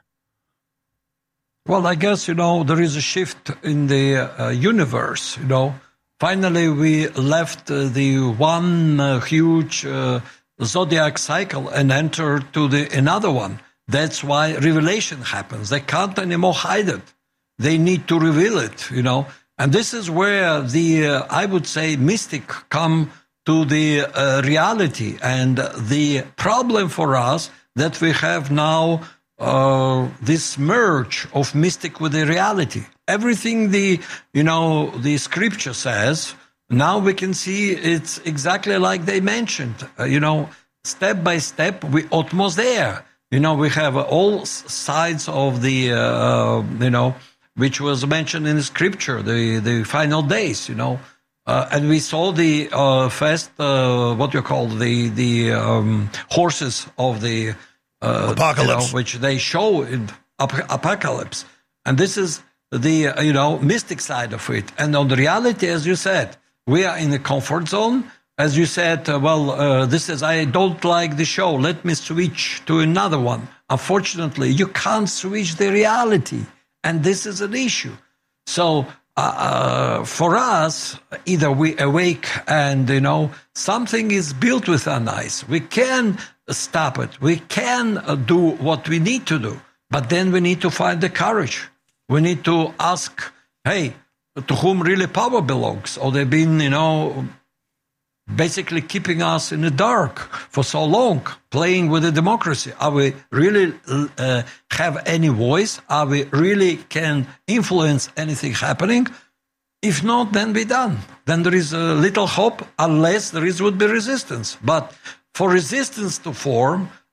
Well, I guess, you know, there is a shift in the uh, universe, you know. Finally, we left uh, the one uh, huge Uh, zodiac cycle and enter to the another one. That's why revelation happens. They can't anymore hide it. They need to reveal it, you know. And this is where the, uh, I would say, mystic come to the uh, reality. And the problem for us that we have now uh, this merge of mystic with the reality. Everything the, you know, the scripture says, now we can see it's exactly like they mentioned. Uh, you know, step by step, we're almost there. You know, we have uh, all sides of the, uh, you know, which was mentioned in the scripture, the, the final days, you know. Uh, and we saw the uh, first, uh, what you call the, the um, horses of the uh, apocalypse, you know, which they show in ap- apocalypse. And this is the, uh, you know, mystic side of it. And on the reality, as you said, we are in the comfort zone. As you said, uh, well, uh, this is, I don't like the show. Let me switch to another one. Unfortunately, you can't switch the reality. And this is an issue. So uh, uh, for us, either we awake and, you know, something is built within us. We can stop it. We can uh, do what we need to do. But then we need to find the courage. We need to ask, hey, to whom really power belongs, or they've been, you know, basically keeping us in the dark for so long, playing with the democracy. Are we really uh, have any voice? Are we really can influence anything happening? If not, then we're done. Then there is a little hope, unless there is would be resistance. But for resistance to form,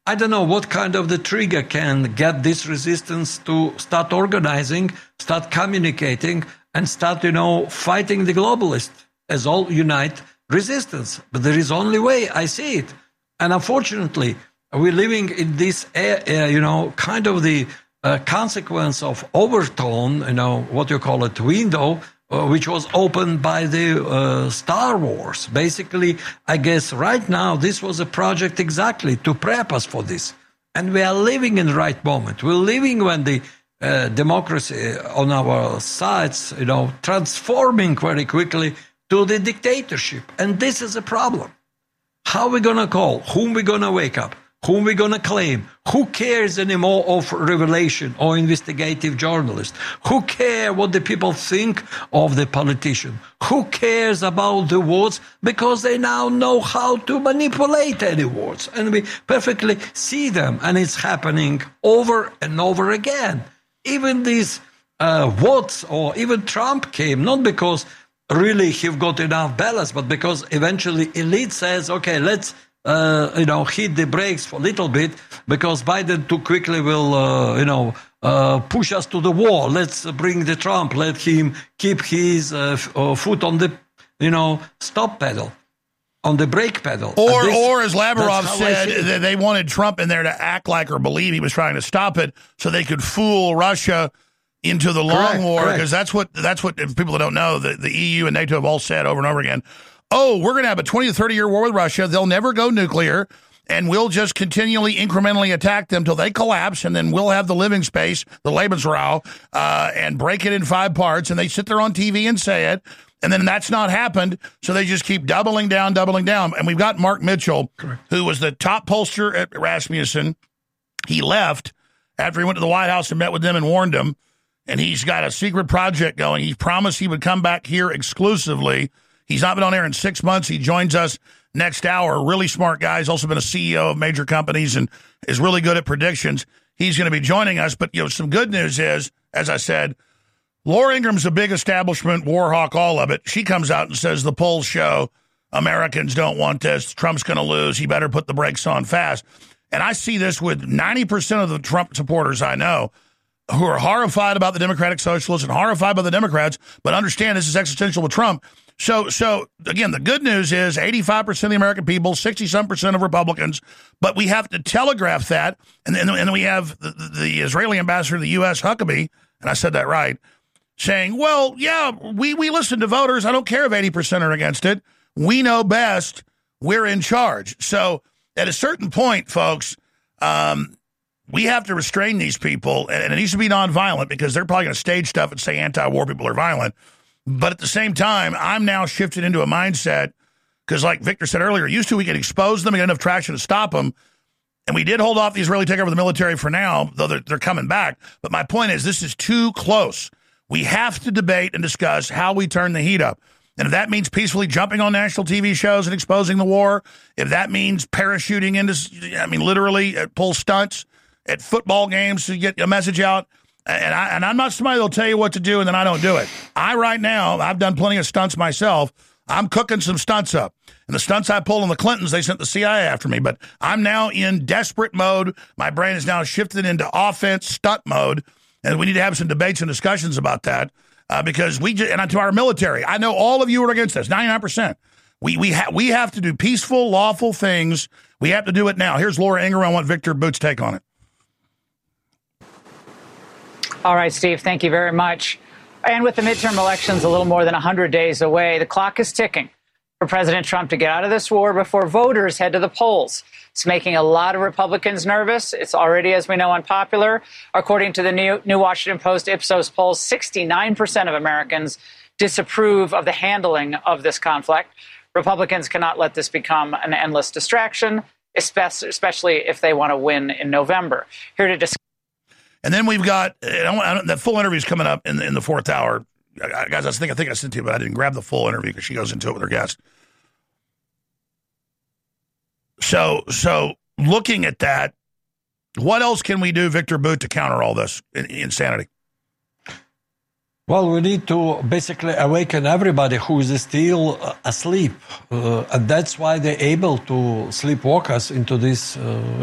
I don't know what kind of the trigger can get this resistance to start organizing, start communicating, and start, you know, fighting the globalists as all unite resistance. But there is only way I see it. And unfortunately, we're living in this, uh, uh, you know, kind of the uh, consequence of overtone, you know, what you call it, window, uh, which was opened by the uh, Star Wars. Basically, I guess right now, this was a project exactly to prep us for this. And we are living in the right moment. We're living when the uh, democracy on our sides, you know, transforming very quickly to the dictatorship. And this is a problem. How are we going to call? Whom we going to wake up? Whom we going to claim? Who cares anymore of revelation or investigative journalists? Who care what the people think of the politician? Who cares about the words? Because they now know how to manipulate any words. And we perfectly see them. And it's happening over and over again. Even these uh, votes or even Trump came, not because really he got enough balance, but because eventually elite says, okay, let's Uh, you know, hit the brakes for a little bit because Biden too quickly will, uh, you know, uh, push us to the wall. Let's bring the Trump. Let him keep his uh, f- uh, foot on the, you know, stop pedal, on the brake pedal. Or, this, or as Lavrov said, that they wanted Trump in there to act like or believe he was trying to stop it so they could fool Russia into the long correct, war. Because that's what, that's what people that don't know, the, the E U and NATO have all said over and over again. Oh, we're going to have a twenty to thirty year war with Russia. They'll never go nuclear, and we'll just continually, incrementally attack them till they collapse, and then we'll have the living space, the Lebensraum, uh, and break it in five parts. And they sit there on T V and say it, and then that's not happened, so they just keep doubling down, doubling down. And we've got Mark Mitchell, Correct. who was the top pollster at Rasmussen. He left after he went to the White House and met with them and warned them, and he's got a secret project going. He promised he would come back here exclusively. He's not been on air in six months. He joins us next hour. Really smart guy. He's also been a C E O of major companies and is really good at predictions. He's going to be joining us. But, you know, some good news is, as I said, Laura Ingram's a big establishment war hawk, all of it. She comes out and says the polls show Americans don't want this. Trump's going to lose. He better put the brakes on fast. And I see this with ninety percent of the Trump supporters I know who are horrified about the Democratic Socialists and horrified by the Democrats, but understand this is existential with Trump. So, so again, the good news is eighty-five percent of the American people, sixty-some percent of Republicans, but we have to telegraph that. And then, and then we have the, the Israeli ambassador to the U S, Huckabee, and I said that right, saying, well, yeah, we, we listen to voters. I don't care if eighty percent are against it. We know best. We're in charge. So at a certain point, folks, um, we have to restrain these people, and it needs to be nonviolent because they're probably going to stage stuff and say anti-war people are violent. But at the same time, I'm now shifted into a mindset because, like Victor said earlier, used to we could expose them and get enough traction to stop them. And we did hold off the Israeli takeover of the military for now, though they're, they're coming back. But my point is, this is too close. We have to debate and discuss how we turn the heat up. And if that means peacefully jumping on national T V shows and exposing the war, if that means parachuting into, I mean, literally at pull stunts at football games to get a message out, And, I, and I'm not somebody that'll tell you what to do and then I don't do it. I, right now, I've done plenty of stunts myself. I'm cooking some stunts up. And the stunts I pulled on the Clintons, they sent the C I A after me. But I'm now in desperate mode. My brain is now shifted into offense stunt mode. And we need to have some debates and discussions about that. Uh, because we, just, and to our military, I know all of you are against this, ninety-nine percent. We, we, ha- we have to do peaceful, lawful things. We have to do it now. Here's Laura Ingraham. I want Victor Boot's take on it. All right, Steve, thank you very much. And with the midterm elections a little more than one hundred days away, the clock is ticking for President Trump to get out of this war before voters head to the polls. It's making a lot of Republicans nervous. It's already, as we know, unpopular. According to the New, New Washington Post Ipsos polls, sixty-nine percent of Americans disapprove of the handling of this conflict. Republicans cannot let this become an endless distraction, especially if they want to win in November. Here to discuss. And then we've got, I don't, I don't, that full interview is coming up in the, in the fourth hour. I, guys, I think, I think I sent to you, but I didn't grab the full interview because she goes into it with her guest. So, so looking at that, what else can we do, Victor Boot, to counter all this insanity? Well, we need to basically awaken everybody who is still uh, asleep. Uh, and that's why they're able to sleepwalk us into this, uh, you know,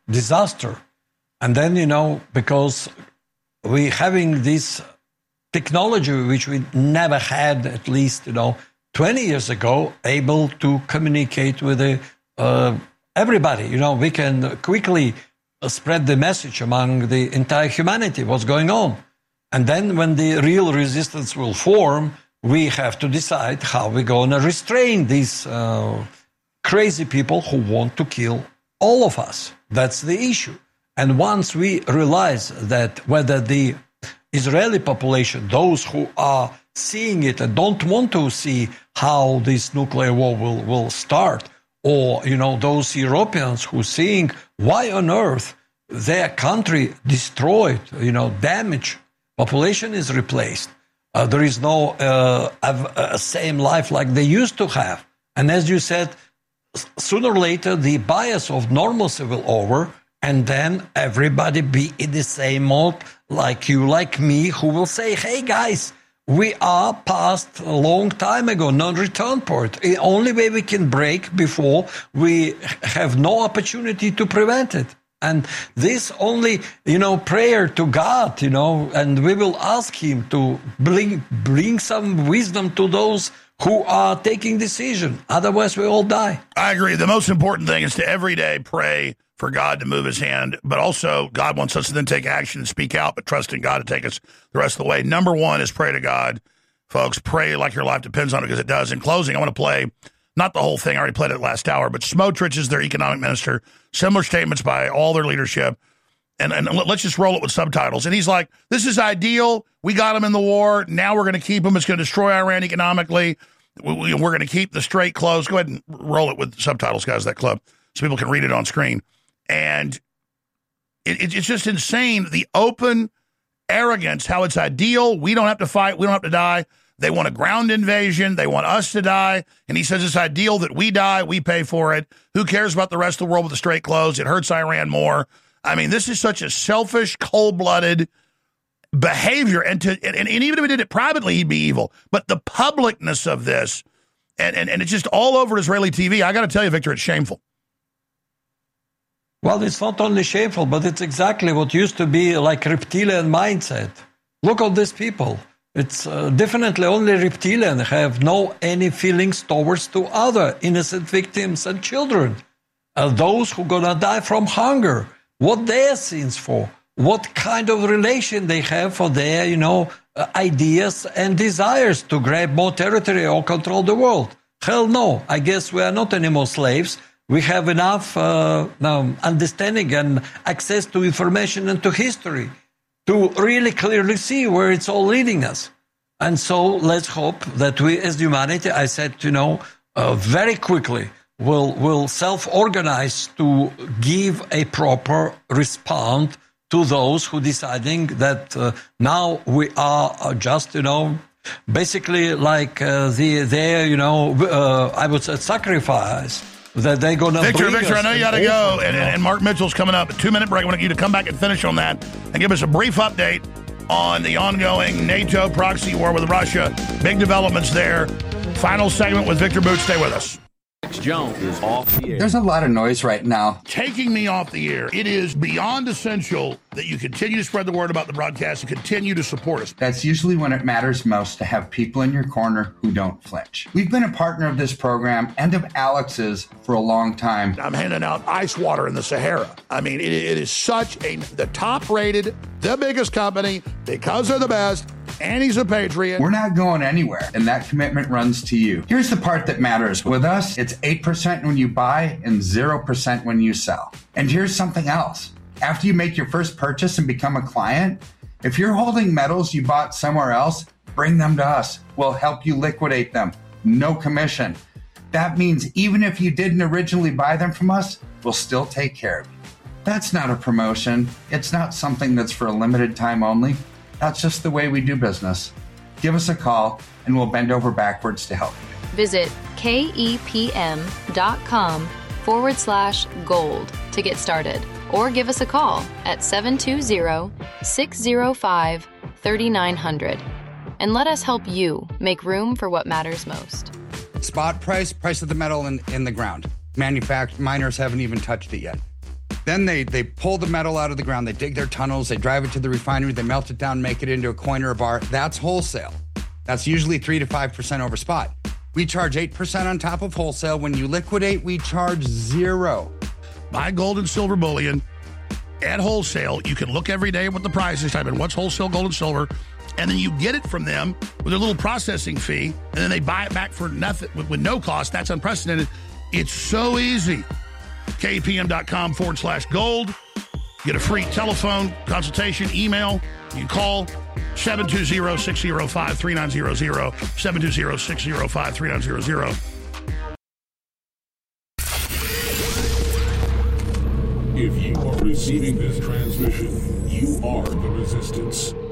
disaster. And then, you know, because we having this technology which we never had, at least, you know, twenty years ago, able to communicate with the, uh, everybody. You know, we can quickly spread the message among the entire humanity, what's going on. And then when the real resistance will form, we have to decide how we're going to restrain these uh, crazy people who want to kill all of us. That's the issue. And once we realize that whether the Israeli population, those who are seeing it and don't want to see how this nuclear war will, will start, or, you know, those Europeans who are seeing why on earth their country destroyed, you know, damaged, population is replaced. Uh, there is no uh, uh, same life like they used to have. And as you said, sooner or later, the bias of normalcy will over, and then everybody be in the same mode, like you, like me, who will say, hey, guys, we are past a long time ago, non-return point. The only way we can break before we have no opportunity to prevent it. And this only, you know, prayer to God, you know, and we will ask him to bring, bring some wisdom to those who are taking decision. Otherwise, we all die. I agree. The most important thing is to every day pray for God to move his hand, but also God wants us to then take action and speak out, but trust in God to take us the rest of the way. Number one is pray to God. Folks, pray like your life depends on it, because it does. In closing, I want to play, not the whole thing, I already played it last hour, but Smotrich is their economic minister, similar statements by all their leadership, and, and let's just roll it with subtitles. And he's like, this is ideal. We got them in the war. Now we're going to keep them. It's going to destroy Iran economically. We, we're going to keep the strait closed. Go ahead and roll it with subtitles, guys, that clip, so people can read it on screen. And it, it, it's just insane, the open arrogance, how it's ideal. We don't have to fight. We don't have to die. They want a ground invasion. They want us to die. And he says it's ideal that we die. We pay for it. Who cares about the rest of the world with the strait closed? It hurts Iran more. I mean, this is such a selfish, cold-blooded behavior. And, to, and, and even if he did it privately, he'd be evil. But the publicness of this, and, and, and it's just all over Israeli T V. I got to tell you, Victor, it's shameful. Well, it's not only shameful, but it's exactly what used to be like reptilian mindset. Look at these people. It's uh, definitely only reptilian have no any feelings towards to other innocent victims and children. Uh, those who gonna die from hunger. What their sins for? What kind of relation they have for their, you know, uh, ideas and desires to grab more territory or control the world? Hell no. I guess we are not anymore slaves. We have enough uh, um, understanding and access to information and to history to really clearly see where it's all leading us. And so let's hope that we as humanity, I said, you know, uh, very quickly will will self-organize to give a proper response to those who deciding that uh, now we are just, you know, basically like uh, the their, you know, uh, I would say sacrifice. That they're going to Victor, Victor, I know you got to go. And, and Mark Mitchell's coming up. A two-minute break. I want you to come back and finish on that and give us a brief update on the ongoing NATO proxy war with Russia. Big developments there. Final segment with Victor Booth. Stay with us. Alex Jones is off the air. There's a lot of noise right now. Taking me off the air. It is beyond essential that you continue to spread the word about the broadcast and continue to support us. That's usually when it matters most, to have people in your corner who don't flinch. We've been a partner of this program and of Alex's for a long time. I'm handing out ice water in the Sahara. I mean, it, it is such a, the top rated, the biggest company, because they're the best, and he's a patriot. We're not going anywhere, and that commitment runs to you. Here's the part that matters. With us, it's eight percent when you buy and zero percent when you sell. And here's something else. After you make your first purchase and become a client, if you're holding metals you bought somewhere else, bring them to us. We'll help you liquidate them. No commission. That means even if you didn't originally buy them from us, we'll still take care of you. That's not a promotion. It's not something that's for a limited time only. That's just the way we do business. Give us a call and we'll bend over backwards to help you. Visit kepm.com forward slash gold to get started, or give us a call at seven two zero, six zero five, three nine zero zero and let us help you make room for what matters most. Spot price, price of the metal in, in the ground. Manufact- miners haven't even touched it yet. Then they, they pull the metal out of the ground. They dig their tunnels. They drive it to the refinery. They melt it down, make it into a coin or a bar. That's wholesale. That's usually three to five percent over spot. We charge eight percent on top of wholesale. When you liquidate, we charge zero. Buy gold and silver bullion at wholesale. You can look every day at what the price is, type in what's wholesale gold and silver, and then you get it from them with a little processing fee, and then they buy it back for nothing with, with no cost. That's unprecedented. It's so easy. K P M dot com forward slash gold. Get a free telephone consultation, email. You call seven two zero, six zero five, three nine zero zero, seven two zero, six zero five, three nine zero zero. If you are receiving this transmission, you are the resistance.